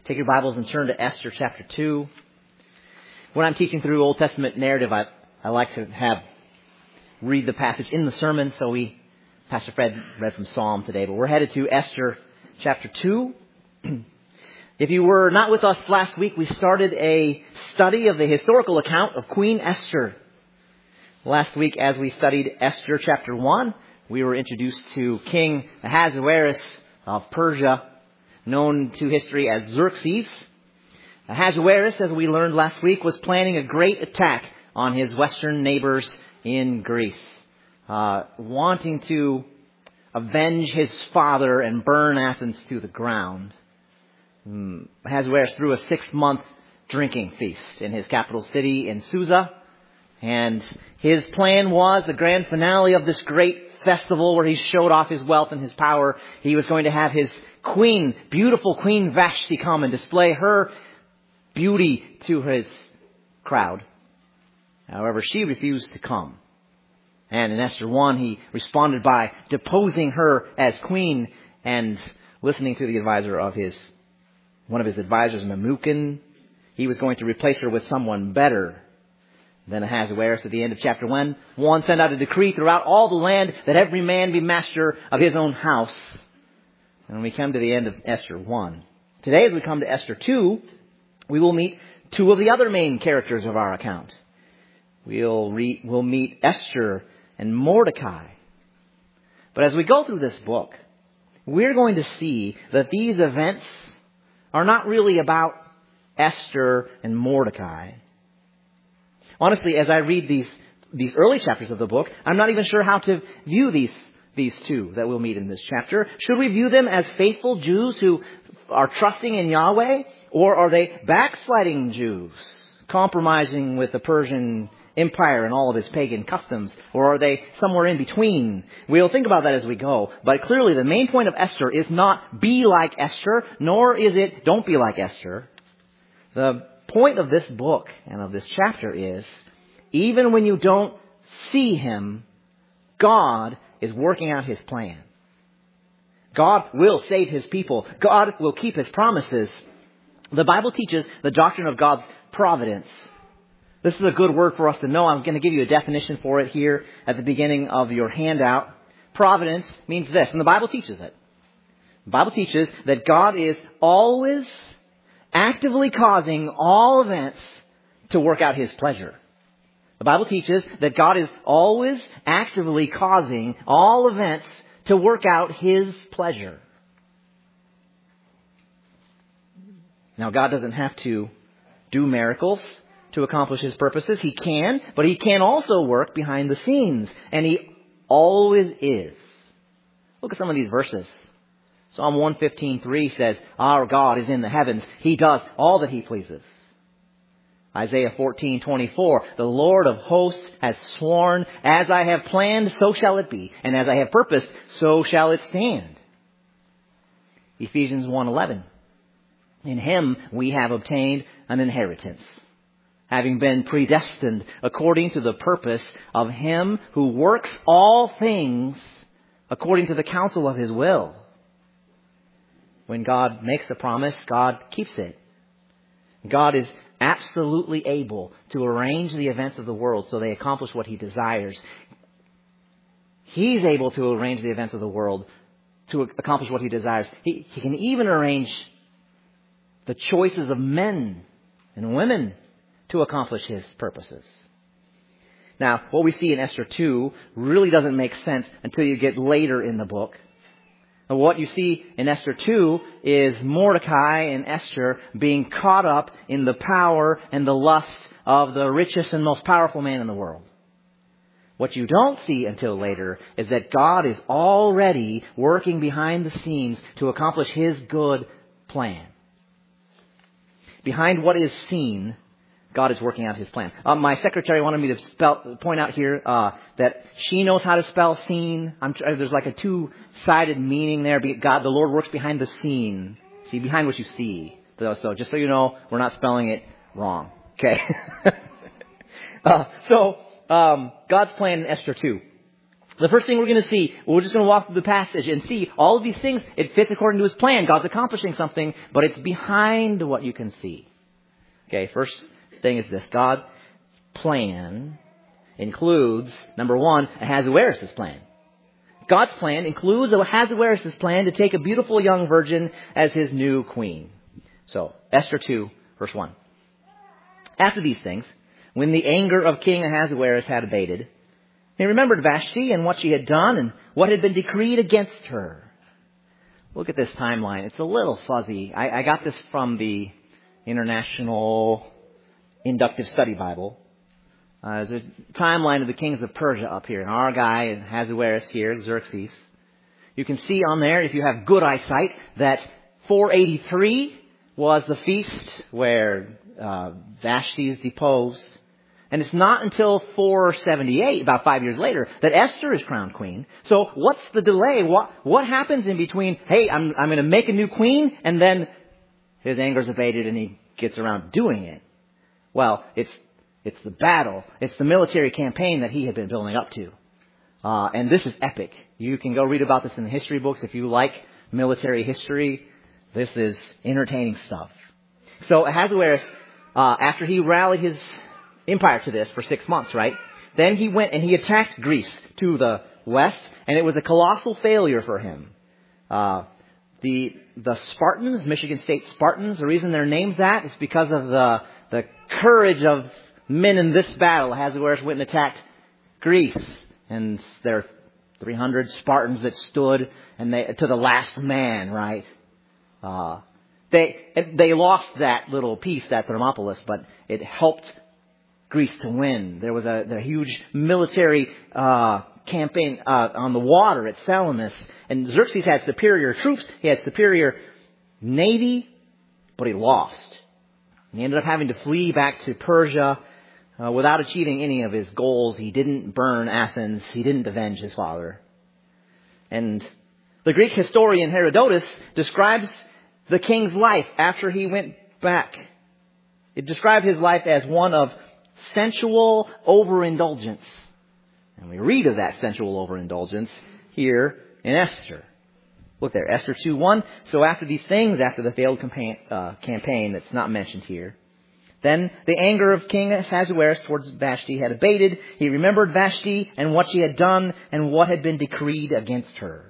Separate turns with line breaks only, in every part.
Take your Bibles and turn to Esther chapter 2. When I'm teaching through Old Testament narrative, I like to read the passage in the sermon. So Pastor Fred read from Psalm today, but we're headed to Esther chapter 2. If you were not with us last week, we started a study of the historical account of Queen Esther. Last week, as we studied Esther chapter 1, we were introduced to King Ahasuerus of Persia, known to history as Xerxes. Ahasuerus, as we learned last week, was planning a great attack on his western neighbors in Greece, wanting to avenge his father and burn Athens to the ground. Ahasuerus threw a 6-month drinking feast in his capital city in Susa, and his plan was the grand finale of this great festival where he showed off his wealth and his power. He was going to have his queen, beautiful Queen Vashti, come and display her beauty to his crowd. However, she refused to come. And in Esther 1, he responded by deposing her as queen and listening to the advisor of one of his advisors, Memucan. He was going to replace her with someone better. Then Ahasuerus, at the end of chapter 1, sent out a decree throughout all the land that every man be master of his own house. And we come to the end of Esther 1. Today, as we come to Esther 2, we will meet two of the other main characters of our account. We'll meet Esther and Mordecai. But as we go through this book, we're going to see that these events are not really about Esther and Mordecai. Honestly, as I read these early chapters of the book, I'm not even sure how to view these two that we'll meet in this chapter. Should we view them as faithful Jews who are trusting in Yahweh? Or are they backsliding Jews, compromising with the Persian Empire and all of its pagan customs? Or are they somewhere in between? We'll think about that as we go. But clearly the main point of Esther is not be like Esther, nor is it don't be like Esther. The point of this book and of this chapter is, even when you don't see Him, God is working out His plan. God will save His people. God will keep His promises. The Bible teaches the doctrine of God's providence. This is a good word for us to know. I'm going to give you a definition for it here at the beginning of your handout. Providence means this, and the Bible teaches it. The Bible teaches that God is always actively causing all events to work out His pleasure. The Bible teaches that God is always actively causing all events to work out His pleasure. Now, God doesn't have to do miracles to accomplish His purposes. He can, but He can also work behind the scenes. And He always is. Look at some of these verses. Psalm 115:3 says, "Our God is in the heavens. He does all that He pleases." Isaiah 14:24, "The Lord of hosts has sworn, as I have planned, so shall it be. And as I have purposed, so shall it stand." Ephesians 1:11, "In Him we have obtained an inheritance, having been predestined according to the purpose of Him who works all things according to the counsel of His will." When God makes a promise, God keeps it. God is absolutely able to arrange the events of the world so they accomplish what He desires. He's able to arrange the events of the world to accomplish what He desires. He can even arrange the choices of men and women to accomplish His purposes. Now, what we see in Esther 2 really doesn't make sense until you get later in the book. And what you see in Esther 2 is Mordecai and Esther being caught up in the power and the lust of the richest and most powerful man in the world. What you don't see until later is that God is already working behind the scenes to accomplish His good plan. Behind what is seen, God is working out His plan. My secretary wanted me to point out here that she knows how to spell seen. There's like a two-sided meaning there. God, the Lord works behind the scene. See, behind what you see. So just so you know, we're not spelling it wrong. Okay. God's plan in Esther 2 The first thing we're going to see, we're just going to walk through the passage and see all of these things. It fits according to his plan. God's accomplishing something, but it's behind what you can see. Okay, first thing is this. God's plan includes, number one, Ahasuerus' plan. God's plan includes Ahasuerus' plan to take a beautiful young virgin as his new queen. So, Esther 2, verse 1. After these things, when the anger of King Ahasuerus had abated, he remembered Vashti and what she had done and what had been decreed against her. Look at this timeline. It's a little fuzzy. I got this from the International Inductive Study Bible. There's a timeline of the kings of Persia up here. And our guy, Ahasuerus here, Xerxes. You can see on there, if you have good eyesight, that 483 was the feast where Vashti is deposed. And it's not until 478, about 5 years later, that Esther is crowned queen. So what's the delay? What happens in between, hey, I'm going to make a new queen, and then his anger's abated and he gets around doing it? Well, it's the battle. It's the military campaign that he had been building up to. And this is epic. You can go read about this in the history books. If you like military history, this is entertaining stuff. So Ahasuerus, after he rallied his empire to this for 6 months, right? Then he went and he attacked Greece to the west, and it was a colossal failure for him. The Spartans, Michigan State Spartans, the reason they're named that is because of the courage of men in this battle. Ahasuerus went and attacked Greece, and there are 300 Spartans that stood and to the last man, right? They lost that little piece, that Thermopylae, but it helped Greece to win. There was a huge military campaign on the water at Salamis, and Xerxes had superior troops. He had superior navy, but he lost. He ended up having to flee back to Persia without achieving any of his goals. He didn't burn Athens. He didn't avenge his father. And the Greek historian Herodotus describes the king's life after he went back. It described his life as one of sensual overindulgence. And we read of that sensual overindulgence here in Esther. Look there, Esther 2:1. So after these things, after the failed campaign that's not mentioned here, then the anger of King Ahasuerus towards Vashti had abated. He remembered Vashti and what she had done and what had been decreed against her.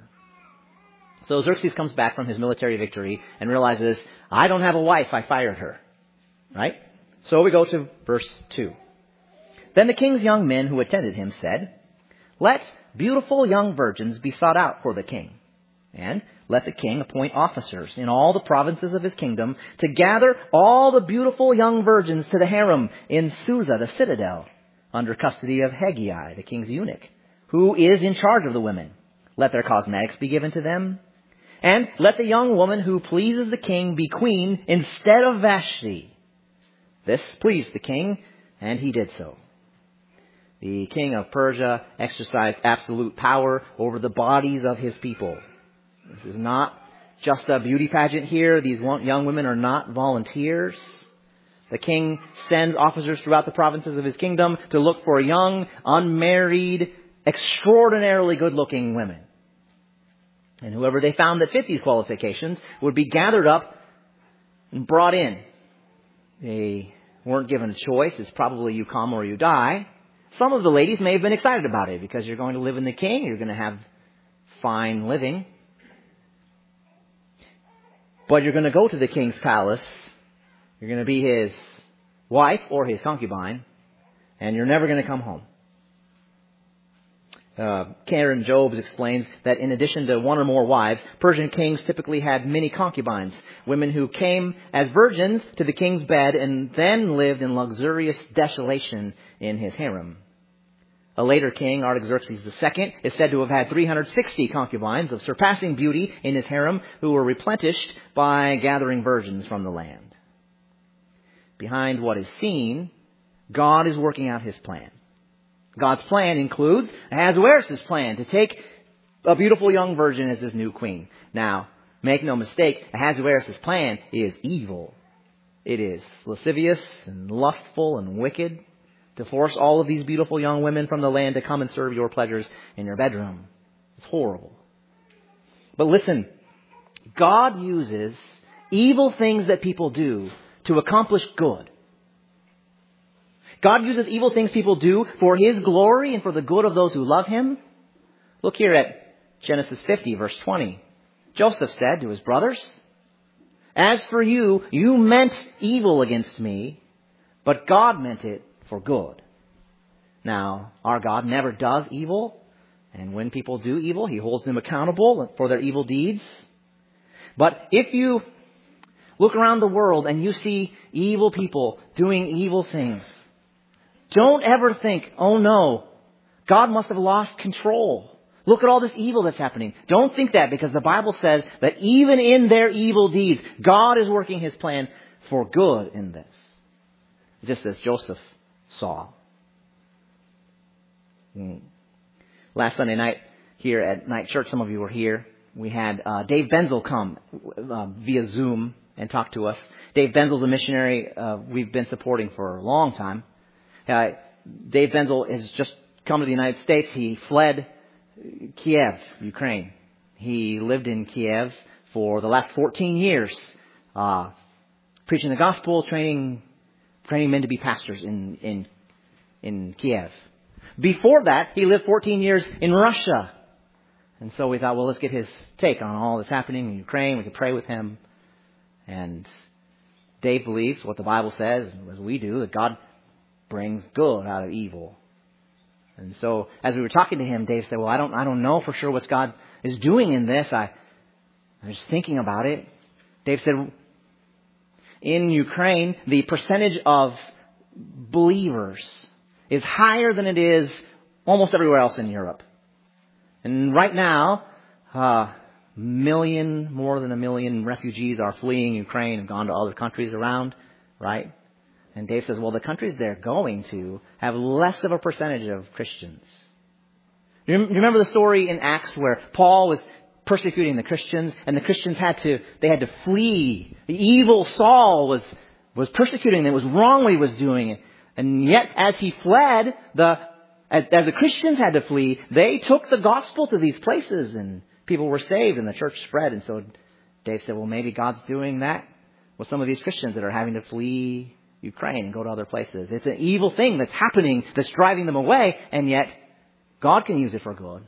So Xerxes comes back from his military victory and realizes, I don't have a wife, I fired her. Right? So we go to verse 2. Then the king's young men who attended him said, let beautiful young virgins be sought out for the king, and let the king appoint officers in all the provinces of his kingdom to gather all the beautiful young virgins to the harem in Susa, the citadel, under custody of Hegai, the king's eunuch, who is in charge of the women. Let their cosmetics be given to them, and let the young woman who pleases the king be queen instead of Vashti. This pleased the king, and he did so. The king of Persia exercised absolute power over the bodies of his people. This is not just a beauty pageant here. These young women are not volunteers. The king sends officers throughout the provinces of his kingdom to look for young, unmarried, extraordinarily good-looking women. And whoever they found that fit these qualifications would be gathered up and brought in. They weren't given a choice. It's probably you come or you die. Some of the ladies may have been excited about it because you're going to live in the king. You're going to have fine living. But you're going to go to the king's palace. You're going to be his wife or his concubine. And you're never going to come home. Karen Jobes explains that in addition to one or more wives, Persian kings typically had many concubines, women who came as virgins to the king's bed and then lived in luxurious desolation in his harem. A later king, Artaxerxes II, is said to have had 360 concubines of surpassing beauty in his harem who were replenished by gathering virgins from the land. Behind what is seen, God is working out his plan. God's plan includes Ahasuerus' plan to take a beautiful young virgin as his new queen. Now, make no mistake, Ahasuerus' plan is evil. It is lascivious and lustful and wicked. to force all of these beautiful young women from the land to come and serve your pleasures in your bedroom. It's horrible. But listen, God uses evil things that people do to accomplish good. God uses evil things people do for His glory and for the good of those who love Him. Look here at Genesis 50, verse 20. Joseph said to his brothers, "As for you, you meant evil against me, but God meant it for good." Now, our God never does evil, and when people do evil, He holds them accountable for their evil deeds. But if you look around the world and you see evil people doing evil things, don't ever think, "Oh no, God must have lost control. Look at all this evil that's happening." Don't think that, because the Bible says that even in their evil deeds, God is working His plan for good in this. Just as Joseph saw. Last Sunday night here at Night Church, some of you were here. We had Dave Benzel come via Zoom and talk to us. Dave Benzel's a missionary we've been supporting for a long time. Dave Benzel has just come to the United States. He fled Kiev, Ukraine. He lived in Kiev for the last 14 years, preaching the gospel, training men to be pastors in Kiev. Before that, he lived 14 years in Russia. And so we thought, well, let's get his take on all that's happening in Ukraine. We could pray with him. And Dave believes what the Bible says, as we do, that God brings good out of evil. And so as we were talking to him, Dave said, "Well, I don't know for sure what God is doing in this. I'm just thinking about it." Dave said, in Ukraine, the percentage of believers is higher than it is almost everywhere else in Europe. And right now, more than a million refugees are fleeing Ukraine and gone to other countries around, right? And Dave says, well, the countries they're going to have less of a percentage of Christians. You remember the story in Acts where Paul was persecuting the Christians, and the Christians had to flee. The evil Saul was persecuting them. It was wrong what he was doing. And yet, as he fled, as the Christians had to flee, they took the gospel to these places, and people were saved, and the church spread. And so Dave said, well, maybe God's doing that with some of these Christians that are having to flee Ukraine and go to other places. It's an evil thing that's happening that's driving them away, and yet God can use it for good.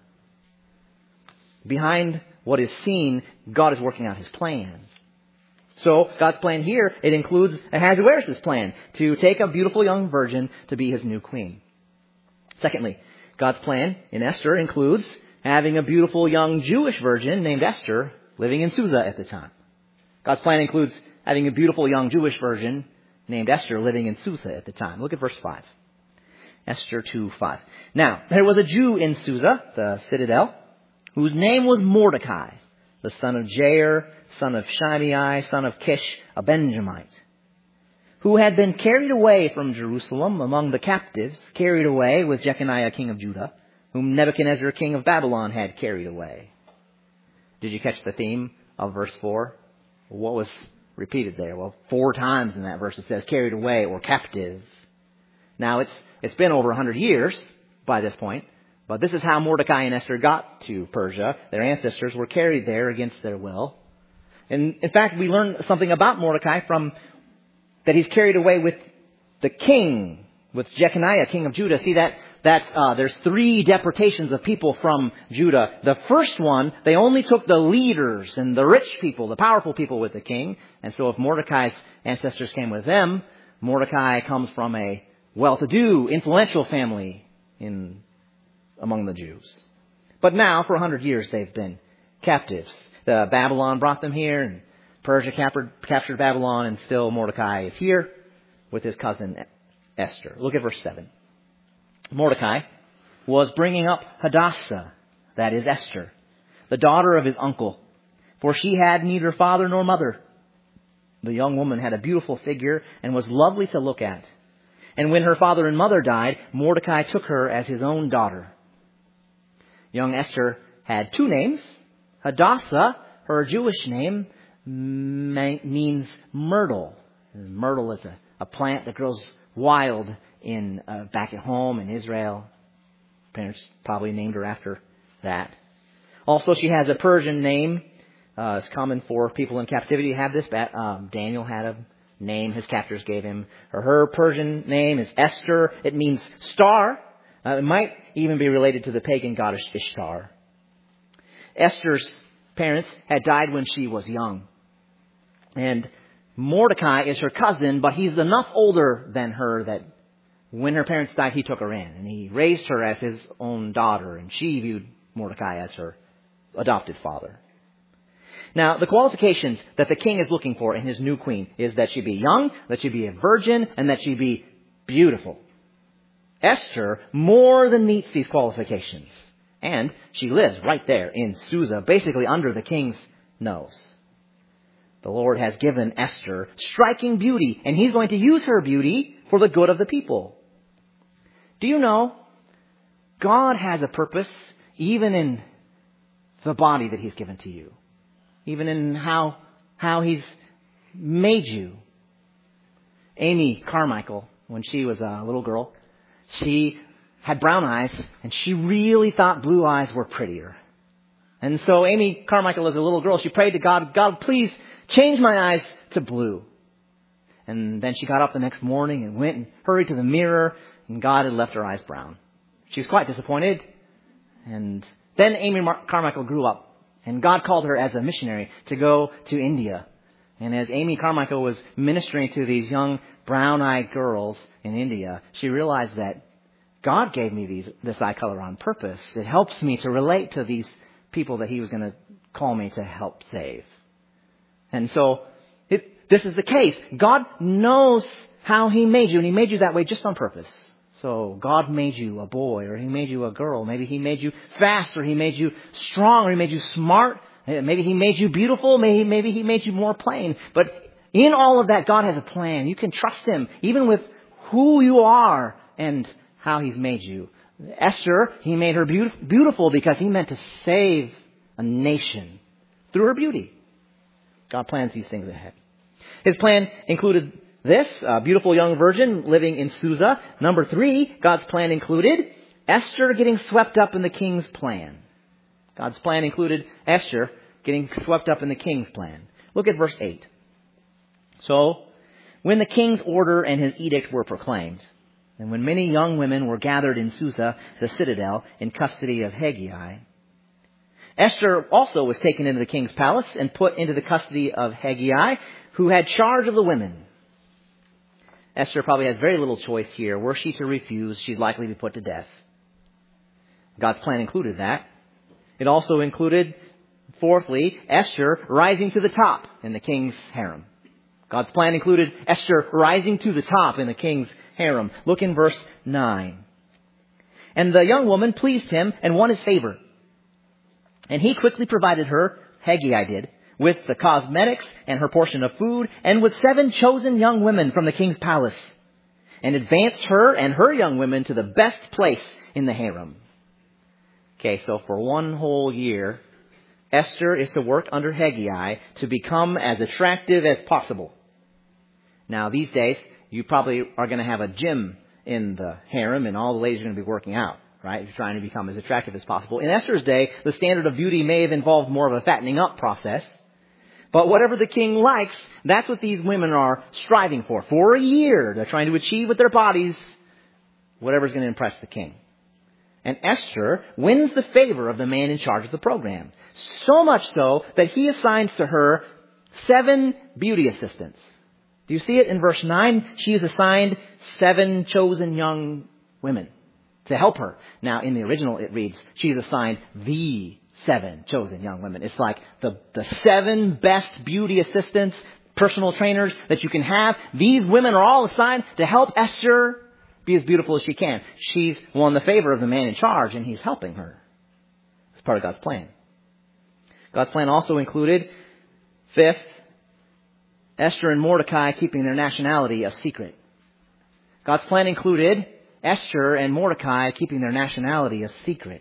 Behind what is seen, God is working out His plan. So God's plan here, it includes Ahasuerus' plan to take a beautiful young virgin to be his new queen. Secondly, God's plan in Esther includes having a beautiful young Jewish virgin named Esther living in Susa at the time. God's plan includes having a beautiful young Jewish virgin named Esther living in Susa at the time. Look at verse 5. Esther 2:5. Now, there was a Jew in Susa, the citadel, whose name was Mordecai, the son of Jair, son of Shimei, son of Kish, a Benjamite, who had been carried away from Jerusalem among the captives, carried away with Jeconiah, king of Judah, whom Nebuchadnezzar, king of Babylon, had carried away. Did you catch the theme of verse 4? What was repeated there? Well, 4 times in that verse it says carried away or captive. Now, it's been over 100 years by this point, but this is how Mordecai and Esther got to Persia. Their ancestors were carried there against their will. And in fact, we learn something about Mordecai from that he's carried away with the king, with Jeconiah, king of Judah. See there's 3 deportations of people from Judah. The first one, they only took the leaders and the rich people, the powerful people with the king. And so if Mordecai's ancestors came with them, Mordecai comes from a well-to-do, influential family among the Jews. But now, for 100 years, they've been captives. Babylon brought them here, and Persia captured Babylon, and still Mordecai is here with his cousin Esther. Look at verse 7. Mordecai was bringing up Hadassah, that is Esther, the daughter of his uncle, for she had neither father nor mother. The young woman had a beautiful figure and was lovely to look at. And when her father and mother died, Mordecai took her as his own daughter. Young Esther had 2 names. Hadassah, her Jewish name, means myrtle. Myrtle is a plant that grows wild in back at home in Israel. Parents probably named her after that. Also, she has a Persian name. It's common for people in captivity to have this. Daniel had a name his captors gave him. Her Persian name is Esther. It means star. It might even be related to the pagan goddess Ishtar. Esther's parents had died when she was young. And Mordecai is her cousin, but he's enough older than her that when her parents died, he took her in. And he raised her as his own daughter. And she viewed Mordecai as her adopted father. Now, the qualifications that the king is looking for in his new queen is that she be young, that she be a virgin, and that she be beautiful. Esther more than meets these qualifications. And she lives right there in Susa, basically under the king's nose. The Lord has given Esther striking beauty, and He's going to use her beauty for the good of the people. Do you know, God has a purpose even in the body that He's given to you. Even in how He's made you. Amy Carmichael, when she was a little girl, she had brown eyes, and she really thought blue eyes were prettier. And so Amy Carmichael, as a little girl, she prayed to God, God, please change my eyes to blue. And then she got up the next morning and went and hurried to the mirror, and God had left her eyes brown. She was quite disappointed. And then Amy Carmichael grew up, and God called her as a missionary to go to India. And as Amy Carmichael was ministering to these young brown-eyed girls in India, she realized that God gave me this eye color on purpose. It helps me to relate to these people that He was going to call me to help save. And so this is the case. God knows how He made you, and He made you that way just on purpose. So God made you a boy, or He made you a girl. Maybe He made you fast, or He made you strong, or He made you smart. Maybe He made you beautiful. Maybe He made you more plain. But in all of that, God has a plan. You can trust Him, even with who you are and how He's made you. Esther, He made her beautiful because He meant to save a nation through her beauty. God plans these things ahead. His plan included this, a beautiful young virgin living in Susa. Number 3, God's plan included Esther getting swept up in the king's plan. God's plan included Esther getting swept up in the king's plan. Look at verse 8. So, when the king's order and his edict were proclaimed, and when many young women were gathered in Susa, the citadel, in custody of Hegai, Esther also was taken into the king's palace and put into the custody of Hegai, who had charge of the women. Esther probably has very little choice here. Were she to refuse, she'd likely be put to death. God's plan included that. It also included, fourthly, Esther rising to the top in the king's harem. God's plan included Esther rising to the top in the king's harem. Look in verse 9. And the young woman pleased him and won his favor. And he quickly provided her, Hegai did, with the cosmetics and her portion of food, and with 7 chosen young women from the king's palace, and advanced her and her young women to the best place in the harem. Okay, so for 1 whole year, Esther is to work under Hegai to become as attractive as possible. Now, these days, you probably are going to have a gym in the harem, and all the ladies are going to be working out, right? If you're trying to become as attractive as possible. In Esther's day, the standard of beauty may have involved more of a fattening up process. But whatever the king likes, that's what these women are striving for. For a year, they're trying to achieve with their bodies whatever's going to impress the king. And Esther wins the favor of the man in charge of the program. So much so that he assigns to her 7 beauty assistants. Do you see it in verse 9? She is assigned 7 chosen young women to help her. Now, in the original, it reads, she's assigned the 7 chosen young women. It's like the 7 best beauty assistants, personal trainers that you can have. These women are all assigned to help Esther be as beautiful as she can. She's won the favor of the man in charge, and he's helping her. It's part of God's plan. God's plan also included, 5th, Esther and Mordecai keeping their nationality a secret. God's plan included Esther and Mordecai keeping their nationality a secret.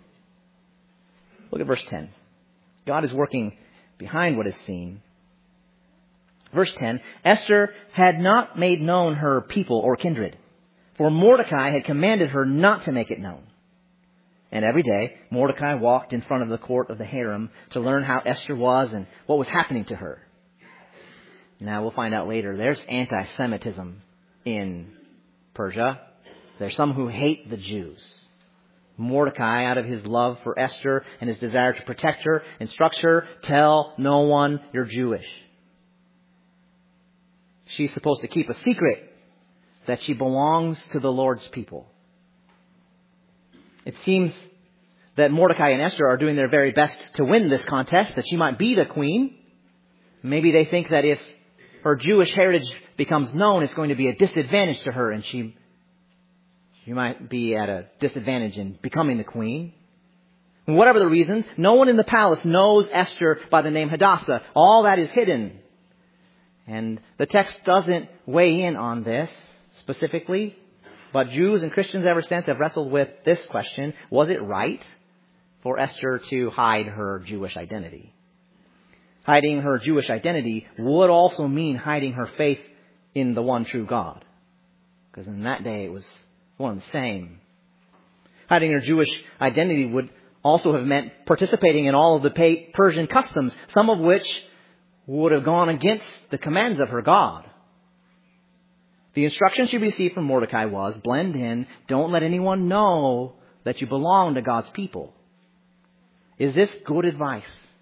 Look at verse 10. God is working behind what is seen. Verse 10, Esther had not made known her people or kindred, for Mordecai had commanded her not to make it known. And every day, Mordecai walked in front of the court of the harem to learn how Esther was and what was happening to her. Now, we'll find out later, there's anti-Semitism in Persia. There's some who hate the Jews. Mordecai, out of his love for Esther and his desire to protect her, instructs her, tell no one you're Jewish. She's supposed to keep a secret that she belongs to the Lord's people. It seems that Mordecai and Esther are doing their very best to win this contest, that she might be the queen. Maybe they think that if her Jewish heritage becomes known, it's going to be a disadvantage to her, and she might be at a disadvantage in becoming the queen. Whatever the reason, no one in the palace knows Esther by the name Hadassah. All that is hidden. And the text doesn't weigh in on this specifically, but Jews and Christians ever since have wrestled with this question: was it right for Esther to hide her Jewish identity? Hiding her Jewish identity would also mean hiding her faith in the one true God, because in that day it was one and the same. Hiding her Jewish identity would also have meant participating in all of the Persian customs, some of which would have gone against the commands of her God. The instruction she received from Mordecai was, blend in, don't let anyone know that you belong to God's people. Is this good advice?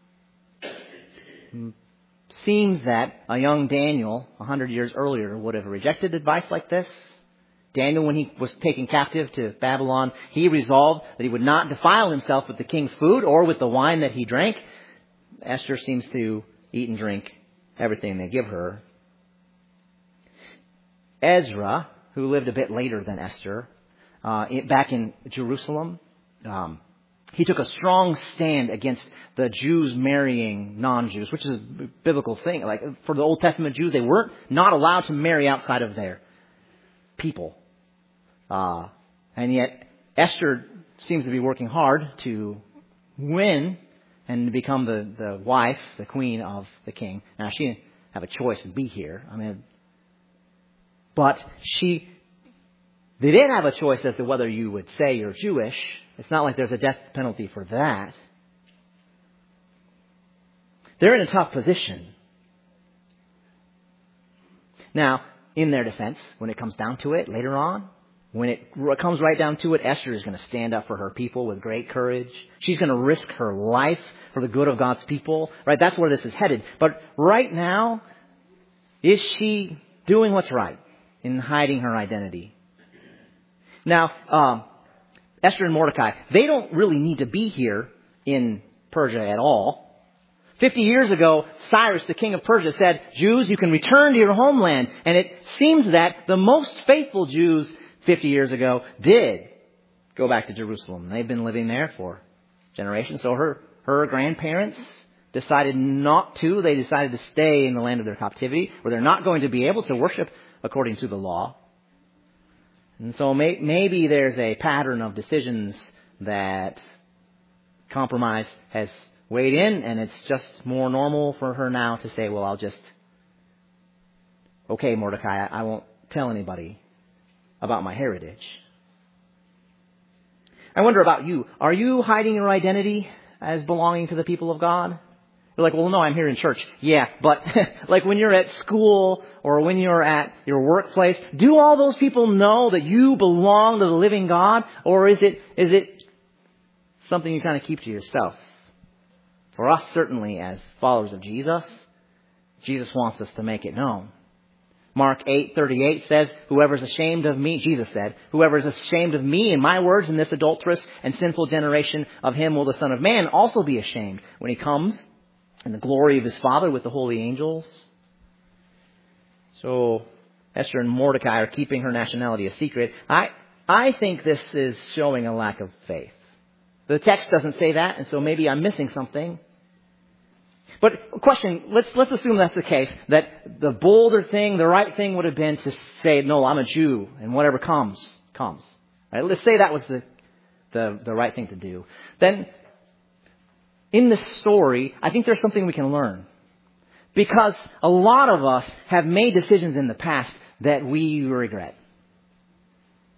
Seems that a young Daniel 100 years earlier would have rejected advice like this. Daniel, when he was taken captive to Babylon, he resolved that he would not defile himself with the king's food or with the wine that he drank. Esther seems to eat and drink everything they give her. Ezra, who lived a bit later than Esther, back in Jerusalem, he took a strong stand against the Jews marrying non-Jews, which is a biblical thing. Like for the Old Testament Jews, they weren't not allowed to marry outside of their people. And yet Esther seems to be working hard to win and to become the wife, the queen of the king. Now, she didn't have a choice to be here. But they did have a choice as to whether you would say you're Jewish. It's not like there's a death penalty for that. They're in a tough position. Now, in their defense, when it comes down to it later on, when it comes right down to it, Esther is going to stand up for her people with great courage. She's going to risk her life for the good of God's people. Right? That's where this is headed. But right now, is she doing what's right in hiding her identity? Now, Esther and Mordecai, they don't really need to be here in Persia at all. 50 years ago, Cyrus, the king of Persia, said, Jews, you can return to your homeland. And it seems that the most faithful Jews 50 years ago did go back to Jerusalem. They've been living there for generations. So her grandparents decided not to. They decided to stay in the land of their captivity, where they're not going to be able to worship according to the law. And so maybe there's a pattern of decisions that compromise has weighed in, and it's just more normal for her now to say, well, okay, Mordecai, I won't tell anybody about my heritage. I wonder about you. Are you hiding your identity as belonging to the people of God? You're like, well, no, I'm here in church. Yeah, but like when you're at school or when you're at your workplace, do all those people know that you belong to the living God? Or is it something you kind of keep to yourself? For us, certainly, as followers of Jesus, Jesus wants us to make it known. Mark 8:38 says, whoever's ashamed of me, Jesus said, whoever is ashamed of me and my words in this adulterous and sinful generation, of him will the Son of Man also be ashamed when he comes in the glory of his Father with the holy angels. So Esther and Mordecai are keeping her nationality a secret. I think this is showing a lack of faith. The text doesn't say that, and so maybe I'm missing something. But question, let's assume that's the case, that the bolder thing, the right thing would have been to say, no, I'm a Jew, and whatever comes. Right? Let's say that was the right thing to do. Then, in this story, I think there's something we can learn. Because a lot of us have made decisions in the past that we regret.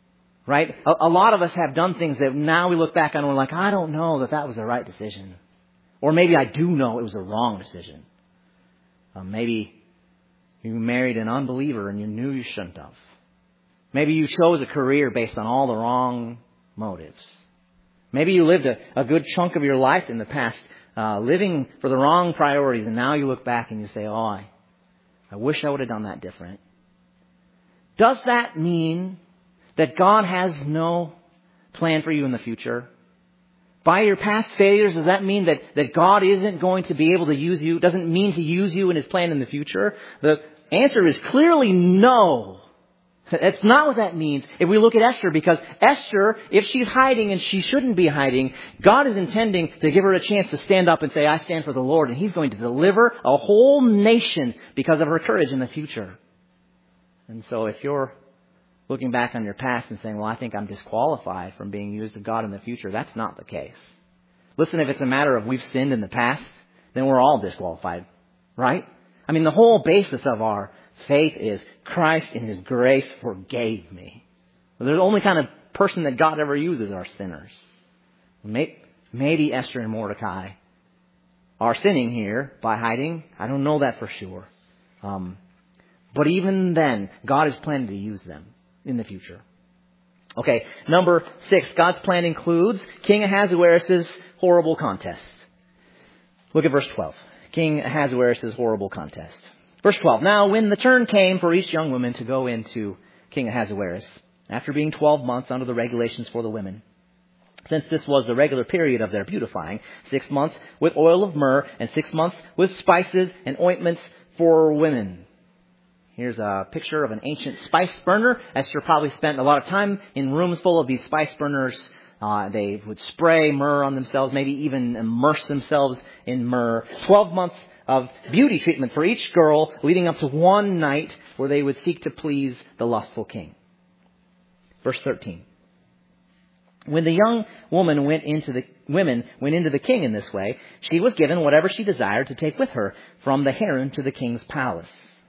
Right? A lot of us have done things that now we look back on and we're like, I don't know that was the right decision. Or maybe I do know it was a wrong decision. Maybe you married an unbeliever and you knew you shouldn't have. Maybe you chose a career based on all the wrong motives. Maybe you lived a good chunk of your life in the past living for the wrong priorities, and now you look back and you say, I wish I would have done that different. Does that mean that God has no plan for you in the future? By your past failures, does that mean that God isn't going to be able to use you? Doesn't mean to use you in His plan in the future? The answer is clearly no. That's not what that means if we look at Esther, because Esther, if she's hiding and she shouldn't be hiding, God is intending to give her a chance to stand up and say, I stand for the Lord, and He's going to deliver a whole nation because of her courage in the future. And so if you're looking back on your past and saying, well, I think I'm disqualified from being used of God in the future, that's not the case. Listen, if it's a matter of we've sinned in the past, then we're all disqualified, right? I mean, the whole basis of our faith is Christ in His grace forgave me. Well, they're the only kind of person that God ever uses are sinners. Maybe Esther and Mordecai are sinning here by hiding. I don't know that for sure. But even then, God is planning to use them in the future. Okay, number 6. God's plan includes King Ahasuerus' horrible contest. Look at verse 12. King Ahasuerus' horrible contest. Verse 12. Now, when the turn came for each young woman to go into King Ahasuerus, after being 12 months under the regulations for the women, since this was the regular period of their beautifying, 6 months with oil of myrrh and 6 months with spices and ointments for women. Here's a picture of an ancient spice burner. Esther probably spent a lot of time in rooms full of these spice burners. They would spray myrrh on themselves, maybe even immerse themselves in myrrh. 12 months of beauty treatment for each girl, leading up to one night where they would seek to please the lustful king. Verse 13. When the young woman went into the king in this way, she was given whatever she desired to take with her from the harem to the king's palace.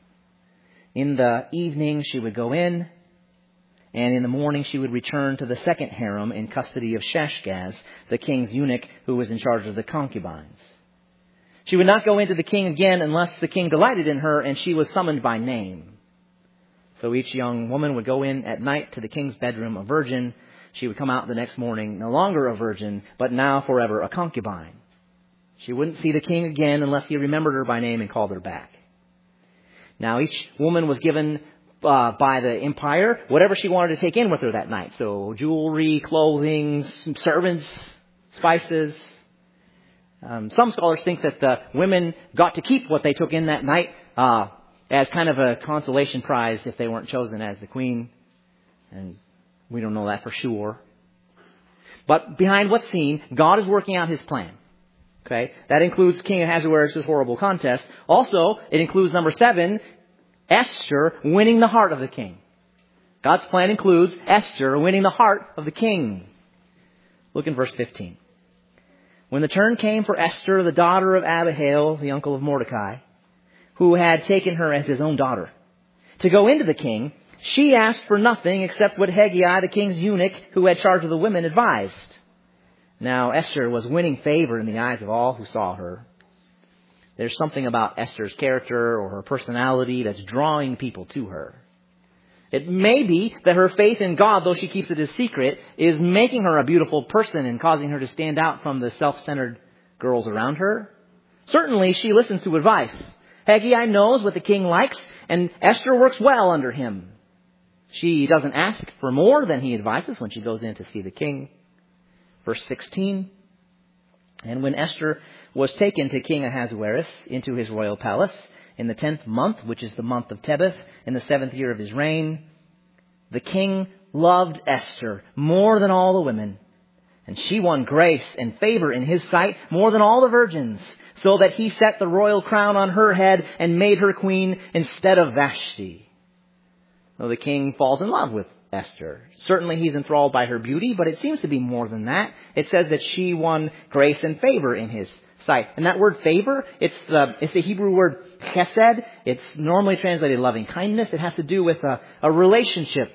In the evening she would go in, and in the morning she would return to the second harem in custody of Shashgaz, the king's eunuch who was in charge of the concubines. She would not go into the king again unless the king delighted in her and she was summoned by name. So each young woman would go in at night to the king's bedroom a virgin. She would come out the next morning no longer a virgin, but now forever a concubine. She wouldn't see the king again unless he remembered her by name and called her back. Now, each woman was given by the empire whatever she wanted to take in with her that night. So jewelry, clothing, servants, spices. Some scholars think that the women got to keep what they took in that night as kind of a consolation prize if they weren't chosen as the queen. And we don't know that for sure. But behind what's seen, God is working out His plan. Okay, that includes King Ahasuerus' horrible contest. Also, it includes number 7, Esther winning the heart of the king. God's plan includes Esther winning the heart of the king. Look in verse 15. When the turn came for Esther, the daughter of Abihail, the uncle of Mordecai, who had taken her as his own daughter, to go into the king, she asked for nothing except what Hegai, the king's eunuch, who had charge of the women, advised. Now, Esther was winning favor in the eyes of all who saw her. There's something about Esther's character or her personality that's drawing people to her. It may be that her faith in God, though she keeps it a secret, is making her a beautiful person and causing her to stand out from the self-centered girls around her. Certainly, she listens to advice. Hegai knows what the king likes, and Esther works well under him. She doesn't ask for more than he advises when she goes in to see the king. Verse 16, and when Esther was taken to King Ahasuerus into his royal palace in the 10th month, which is the month of Tebeth, in the 7th year of his reign, the king loved Esther more than all the women, and she won grace and favor in his sight more than all the virgins, so that he set the royal crown on her head and made her queen instead of Vashti. So the king falls in love with Esther. Certainly he's enthralled by her beauty, but it seems to be more than that. It says that she won grace and favor in his sight. And that word favor, it's the Hebrew word chesed. It's normally translated loving kindness. It has to do with a relationship that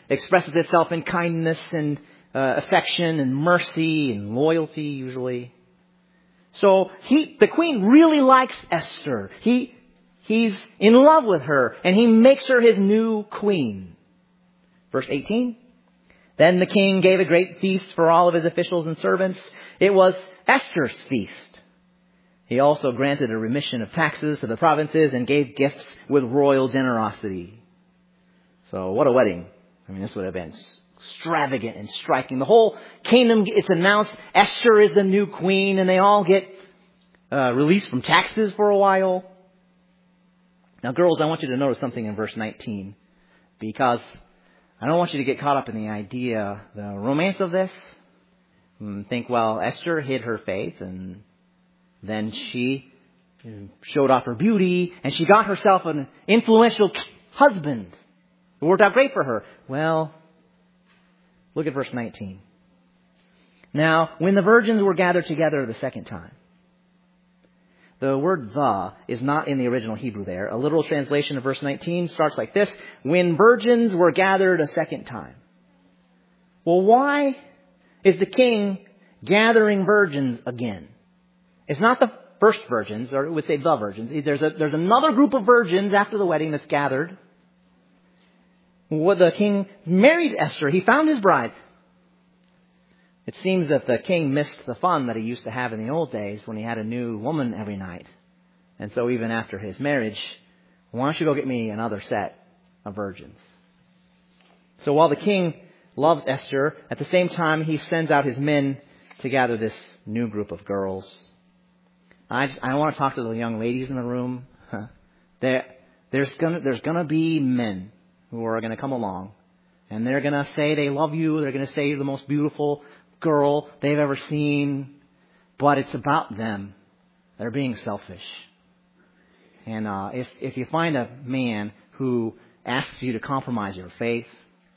expresses itself in kindness and affection and mercy and loyalty usually. So the queen really likes Esther. He's in love with her, and he makes her his new queen. Verse 18. Then the king gave a great feast for all of his officials and servants. It was Esther's feast. He also granted a remission of taxes to the provinces and gave gifts with royal generosity. So what a wedding. I mean, this would have been extravagant and striking. The whole kingdom, it's announced Esther is the new queen, and they all get released from taxes for a while. Now, girls, I want you to notice something in verse 19, because I don't want you to get caught up in the idea, the romance of this. Think, well, Esther hid her faith, and then she showed off her beauty, and she got herself an influential husband. It worked out great for her. Well, look at verse 19. Now, when the virgins were gathered together the second time. The word "the" is not in the original Hebrew there. A literal translation of verse 19 starts like this: when virgins were gathered a second time. Well, why is the king gathering virgins again? It's not the first virgins, or it would say the virgins. There's another group of virgins after the wedding that's gathered. Well, the king married Esther. He found his bride. It seems that the king missed the fun that he used to have in the old days when he had a new woman every night. And so even after his marriage, why don't you go get me another set of virgins? So while the king loves Esther, at the same time he sends out his men to gather this new group of girls. I want to talk to the young ladies in the room. There's gonna be men who are gonna come along, and they're gonna say they love you. They're gonna say you're the most beautiful girl they've ever seen, but it's about them. They're being selfish. And if you find a man who asks you to compromise your faith,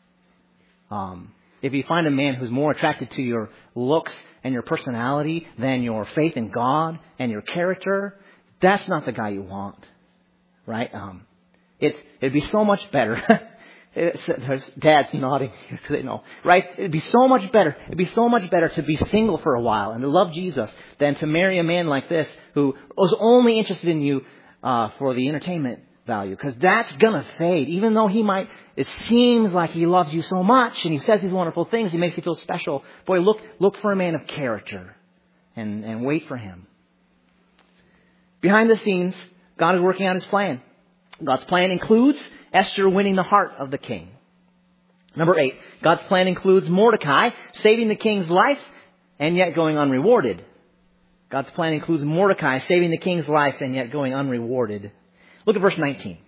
if you find a man who's more attracted to your looks and your personality than your faith in God and your character, that's not the guy you want, right? It'd be so much better. There's dads nodding because they know, right? It'd be so much better. It'd be so much better to be single for a while and to love Jesus than to marry a man like this who was only interested in you for the entertainment value, because that's gonna fade. Even though it seems like he loves you so much and he says these wonderful things, he makes you feel special. Boy, look for a man of character and wait for him. Behind the scenes, God is working out his plan. God's plan includes Esther winning the heart of the king. Number 8, God's plan includes Mordecai saving the king's life and yet going unrewarded. God's plan includes Mordecai saving the king's life and yet going unrewarded. Look at verse 19.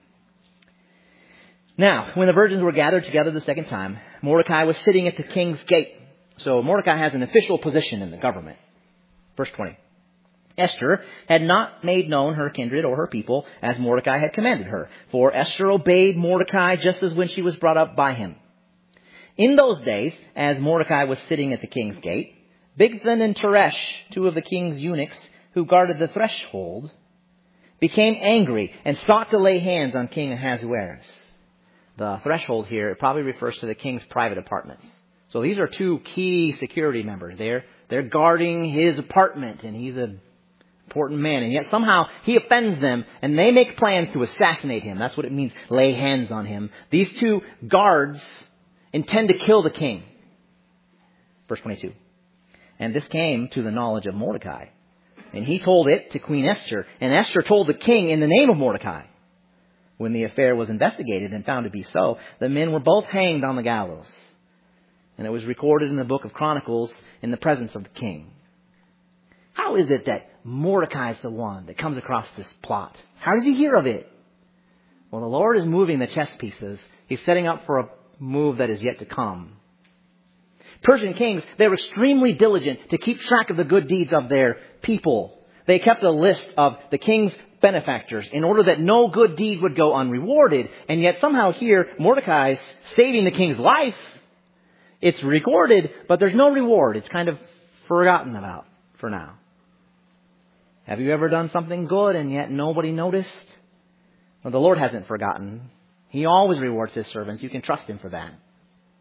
Now, when the virgins were gathered together the second time, Mordecai was sitting at the king's gate. So Mordecai has an official position in the government. Verse 20. Esther had not made known her kindred or her people as Mordecai had commanded her, for Esther obeyed Mordecai just as when she was brought up by him. In those days, as Mordecai was sitting at the king's gate, Bigthan and Teresh, two of the king's eunuchs who guarded the threshold, became angry and sought to lay hands on King Ahasuerus. The threshold here, it probably refers to the king's private apartments. So these are two key security members. They're guarding his apartment, and he's an important man. And yet somehow he offends them, and they make plans to assassinate him. That's what it means, lay hands on him. These two guards intend to kill the king. Verse 22. And this came to the knowledge of Mordecai. And he told it to Queen Esther. And Esther told the king in the name of Mordecai. When the affair was investigated and found to be so, the men were both hanged on the gallows. And it was recorded in the book of Chronicles in the presence of the king. How is it that Mordecai is the one that comes across this plot? How does he hear of it? Well, the Lord is moving the chess pieces. He's setting up for a move that is yet to come. Persian kings, they were extremely diligent to keep track of the good deeds of their people. They kept a list of the king's benefactors in order that no good deed would go unrewarded. And yet somehow here, Mordecai's saving the king's life. It's recorded, but there's no reward. It's kind of forgotten about for now. Have you ever done something good and yet nobody noticed? Well, the Lord hasn't forgotten. He always rewards his servants. You can trust him for that.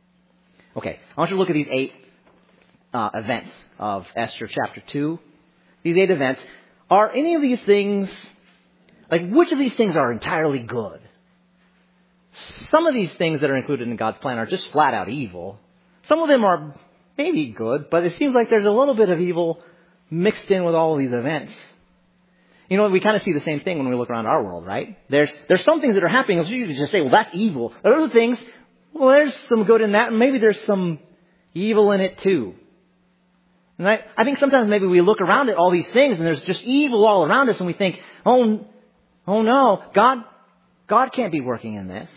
Okay, I want you to look at these 8 events of Esther chapter 2. These 8 events. Are any of these things, which of these things are entirely good? Some of these things that are included in God's plan are just flat out evil. Some of them are maybe good, but it seems like there's a little bit of evil mixed in with all of these events. You know, we kind of see the same thing when we look around our world, right? There's some things that are happening, so you can just say, well, that's evil. There are other things, well, there's some good in that, and maybe there's some evil in it too. And I think sometimes maybe we look around at all these things, and there's just evil all around us, and we think, oh no, God can't be working in this.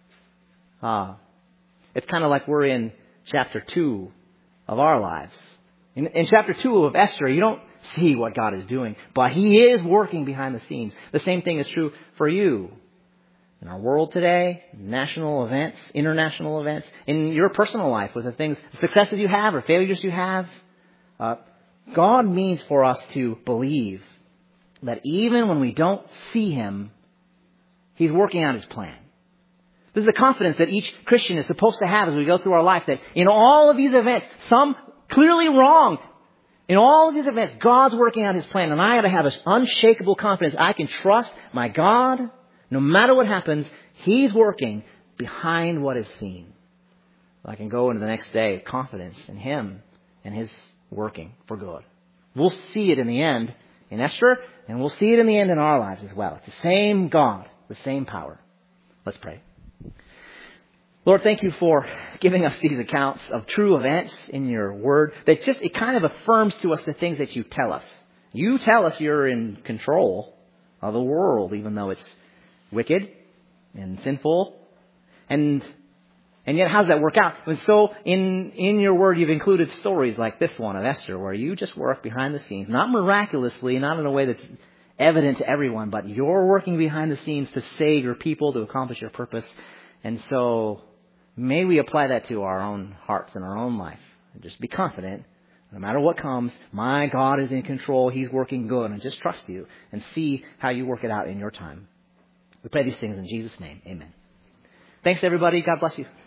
It's kind of like we're in chapter 2 of our lives. In chapter 2 of Esther, you don't see what God is doing, but He is working behind the scenes. The same thing is true for you. In our world today, national events, international events, in your personal life with the successes you have or failures you have, God means for us to believe that even when we don't see Him, He's working out His plan. This is the confidence that each Christian is supposed to have as we go through our life, that in all of these events, some clearly wrong, in all of these events, God's working out His plan. And I got to have an unshakable confidence. I can trust my God. No matter what happens, He's working behind what is seen. I can go into the next day with confidence in Him and His working for good. We'll see it in the end in Esther, and we'll see it in the end in our lives as well. It's the same God, the same power. Let's pray. Lord, thank You for giving us these accounts of true events in Your Word. It kind of affirms to us the things that You tell us. You tell us You're in control of the world, even though it's wicked and sinful. And yet, how does that work out? And so, in Your Word, You've included stories like this one of Esther, where You just work behind the scenes, not miraculously, not in a way that's evident to everyone, but You're working behind the scenes to save Your people, to accomplish Your purpose. And so, may we apply that to our own hearts and our own life. And just be confident, no matter what comes, my God is in control. He's working good. And just trust You and see how You work it out in Your time. We pray these things in Jesus' name. Amen. Thanks, everybody. God bless you.